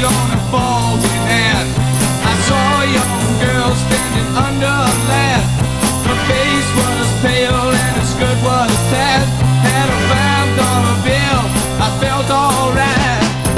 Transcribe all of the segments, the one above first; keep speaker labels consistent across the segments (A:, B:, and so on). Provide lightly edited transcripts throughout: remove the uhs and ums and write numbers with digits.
A: on a foggy night. I saw a young girl standing under a lamp. Her face was pale and her skirt was tight. Had a $5 bill, I felt alright.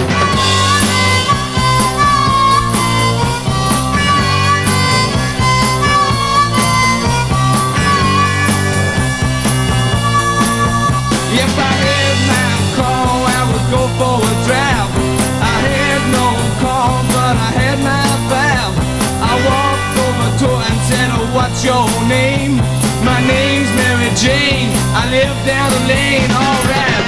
A: If I had my car, I would go for a drive. I had no car, but I had my valve. I walked over to her and said, oh, what's your name? My name's Mary Jane. I live down the lane, alright.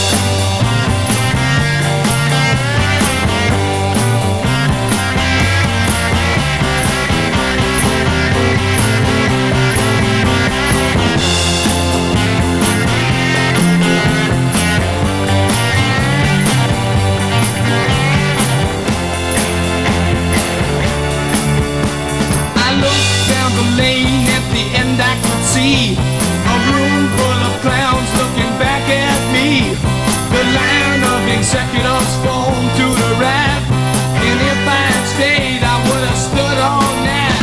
A: Lane at the end I could see a room full of clowns looking back at me. The line of executives formed to the right, and if I had stayed I would have stood all night.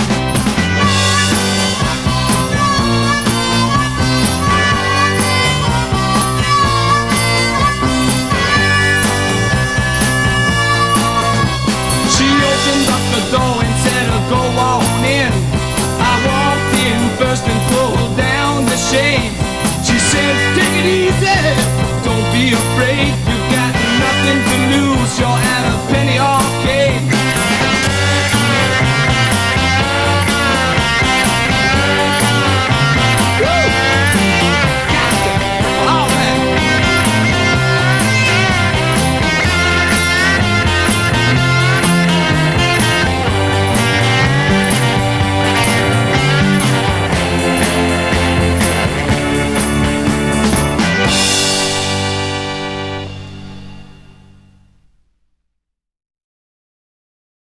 A: She opened up the door and said, go on in. First and pulled down the shade. She said, take it easy, don't be afraid. You got nothing to lose, your